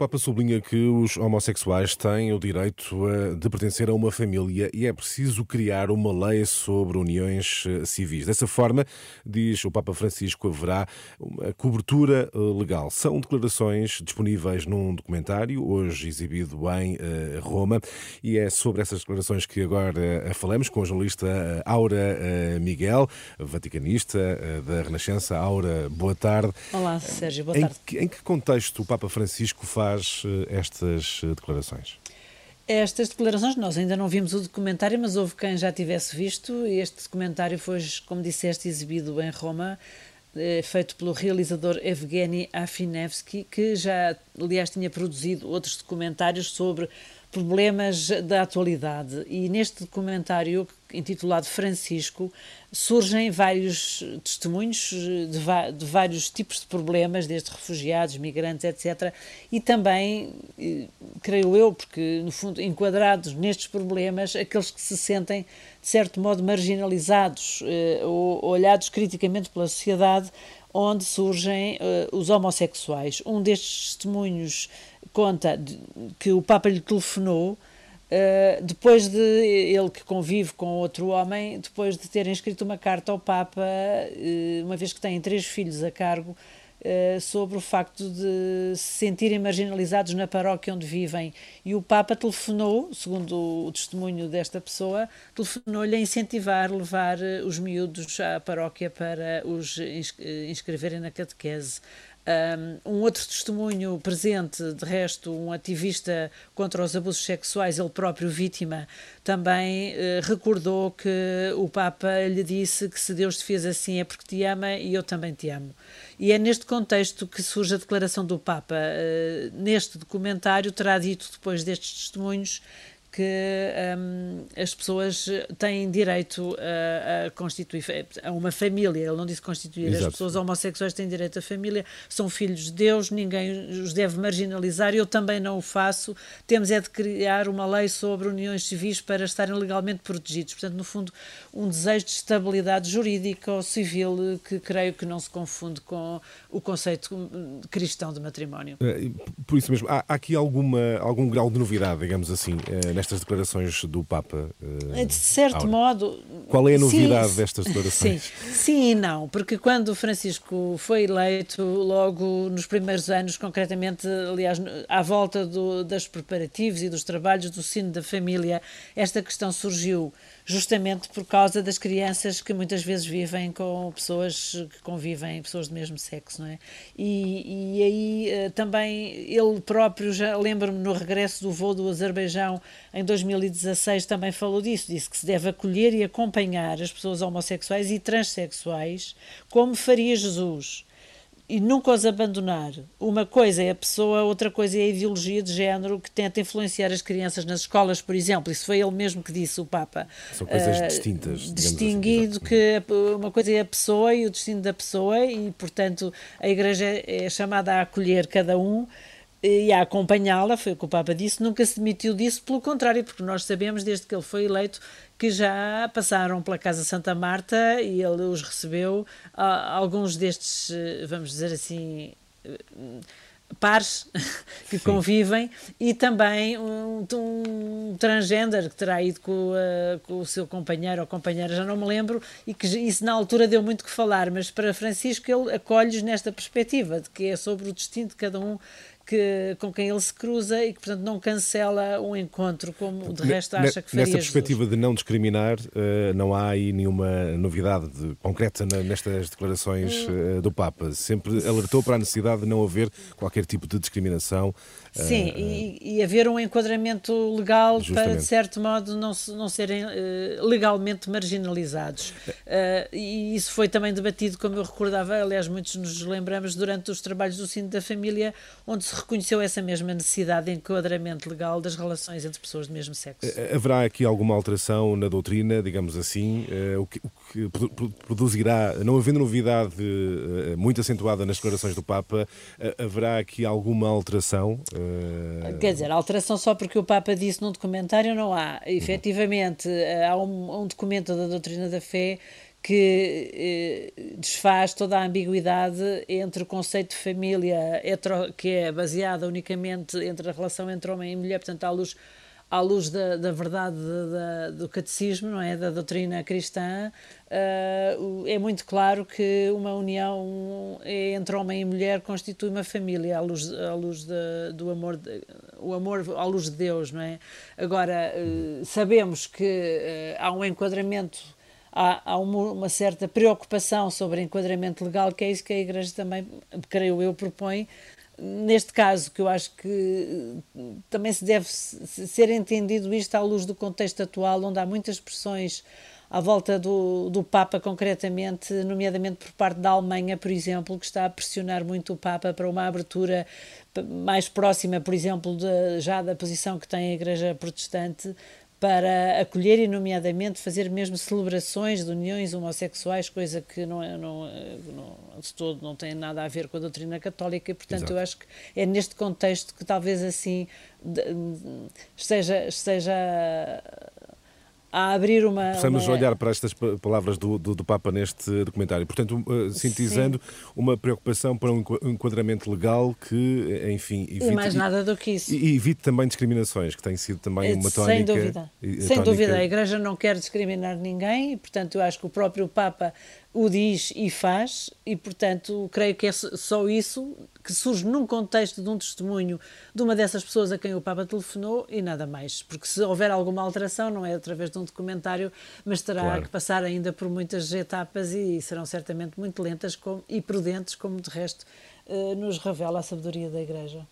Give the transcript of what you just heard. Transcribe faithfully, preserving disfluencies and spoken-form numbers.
Papa sublinha que os homossexuais têm o direito a- de pertencer a uma família e é preciso criar uma lei sobre uniões eh, civis. Dessa forma, diz o Papa Francisco, haverá uma cobertura eh, legal. São declarações disponíveis num documentário, hoje exibido em eh, Roma, e é sobre essas declarações que agora eh, falamos com a jornalista eh, Aura eh, Miguel, vaticanista eh, da Renascença. Aura, boa tarde. Olá, Sérgio, boa Em tarde. que, em que contexto o Papa Francisco faz eh, estas eh, declarações? Estas declarações, nós ainda não vimos o documentário, mas houve quem já tivesse visto. Este documentário foi, como disseste, exibido em Roma, eh, feito pelo realizador Evgeny Afinevsky, que já, aliás, tinha produzido outros documentários sobre problemas da atualidade. E neste documentário, intitulado Francisco, surgem vários testemunhos de, de vários tipos de problemas, desde refugiados, migrantes, etcétera. E também, creio eu, porque no fundo enquadrados nestes problemas, aqueles que se sentem de certo modo marginalizados eh, ou olhados criticamente pela sociedade, onde surgem uh, os homossexuais. Um destes testemunhos conta de, que o Papa lhe telefonou uh, depois de ele, que convive com outro homem, depois de terem escrito uma carta ao Papa, uh, uma vez que têm três filhos a cargo, Uh, sobre o facto de se sentirem marginalizados na paróquia onde vivem. E o Papa telefonou, segundo o testemunho desta pessoa, telefonou-lhe a incentivar, levar uh, os miúdos à paróquia para os ins- inscreverem na catequese. Um, um outro testemunho presente, de resto, um ativista contra os abusos sexuais, ele próprio vítima, também uh, recordou que o Papa lhe disse que se Deus te fez assim é porque te ama e eu também te amo. E é neste contexto que surge a declaração do Papa. Uh, neste documentário terá dito, depois destes testemunhos, que um, as pessoas têm direito a, a constituir a uma família. Ele não disse constituir. Exato. As pessoas homossexuais têm direito à família, são filhos de Deus, ninguém os deve marginalizar, eu também não o faço. Temos é de criar uma lei sobre uniões civis para estarem legalmente protegidos. Portanto, no fundo, um desejo de estabilidade jurídica ou civil que creio que não se confunde com o conceito cristão de matrimónio. Por isso mesmo, há, há aqui alguma, algum grau de novidade, digamos assim, nestas declarações do Papa? De certo Aura. modo... Qual é a novidade sim, destas declarações? Sim, sim e não, porque quando Francisco foi eleito, logo nos primeiros anos, concretamente, aliás, à volta do, dos preparativos e dos trabalhos do Sino da Família, esta questão surgiu justamente por causa das crianças que muitas vezes vivem com pessoas que convivem, pessoas do mesmo sexo, não é? E, e aí também ele próprio, já lembro-me no regresso do voo do Azerbaijão em dois mil e dezasseis, também falou disso, disse que se deve acolher e acompanhar as pessoas homossexuais e transexuais como faria Jesus. E nunca os abandonar. Uma coisa é a pessoa, outra coisa é a ideologia de género que tenta influenciar as crianças nas escolas, por exemplo. Isso foi ele mesmo que disse, o Papa. São coisas uh, distintas. Distinguido assim, que uma coisa é a pessoa e o destino da pessoa e, portanto, a Igreja é chamada a acolher cada um e a acompanhá-la, foi o que o Papa disse, nunca se demitiu disso, pelo contrário, porque nós sabemos, desde que ele foi eleito, que já passaram pela Casa Santa Marta e ele os recebeu, alguns destes, vamos dizer assim, pares que Sim. convivem, e também um, um transgender que terá ido com, uh, com o seu companheiro ou companheira, já não me lembro, e que isso na altura deu muito que falar, mas para Francisco ele acolhe-os nesta perspectiva, de que é sobre o destino de cada um que, com quem ele se cruza e que, portanto, não cancela um encontro, como de resto acha que faria Nessa perspectiva Jesus. de não discriminar, não há aí nenhuma novidade de, concreta nestas declarações do Papa. Sempre alertou para a necessidade de não haver qualquer tipo de discriminação. Sim, uh, e, e haver um enquadramento legal justamente. Para, de certo modo, não, não serem uh, legalmente marginalizados. Uh, e isso foi também debatido, como eu recordava, aliás, muitos nos lembramos, durante os trabalhos do Sino da Família, onde se reconheceu essa mesma necessidade de enquadramento legal das relações entre pessoas do mesmo sexo. Haverá aqui alguma alteração na doutrina, digamos assim, uh, o, que, o que produzirá, não havendo novidade uh, muito acentuada nas declarações do Papa, uh, haverá aqui alguma alteração? Uh, Quer dizer, a alteração só porque o Papa disse num documentário não há. Efetivamente, há um, um documento da doutrina da fé que eh, desfaz toda a ambiguidade entre o conceito de família hetero, que é baseada unicamente entre a relação entre homem e mulher, portanto, à luz, à luz da, da verdade da, do catecismo, não é? Da doutrina cristã, uh, é muito claro que uma união entre homem e mulher constitui uma família à luz, à luz de, do amor, de, o amor à luz de Deus, não é? Agora, uh, sabemos que uh, há um enquadramento, há, há uma, uma certa preocupação sobre enquadramento legal, que é isso que a Igreja também, creio eu, propõe. Neste caso, que eu acho que também se deve ser entendido isto à luz do contexto atual, onde há muitas pressões à volta do, do Papa, concretamente, nomeadamente por parte da Alemanha, por exemplo, que está a pressionar muito o Papa para uma abertura mais próxima, por exemplo, de, já da posição que tem a Igreja Protestante, para acolher e, nomeadamente, fazer mesmo celebrações de uniões homossexuais, coisa que não, é, não, não, de todo não tem nada a ver com a doutrina católica, e, portanto, Exato. eu acho que é neste contexto que talvez assim esteja, esteja a abrir uma... Possamos uma... olhar para estas palavras do, do, do Papa neste documentário. Portanto, uh, sintetizando, sim, uma preocupação para um enquadramento legal que, enfim, evite... E mais nada do que isso. E evite também discriminações, que tem sido também uma tónica... Sem dúvida. Sem tónica... dúvida. A Igreja não quer discriminar ninguém e, portanto, eu acho que o próprio Papa o diz e faz e, portanto, creio que é só isso que surge num contexto de um testemunho de uma dessas pessoas a quem o Papa telefonou e nada mais. Porque se houver alguma alteração, não é através de um documentário, mas terá claro. que passar ainda por muitas etapas e serão certamente muito lentas como, e prudentes, como de resto nos revela a sabedoria da Igreja.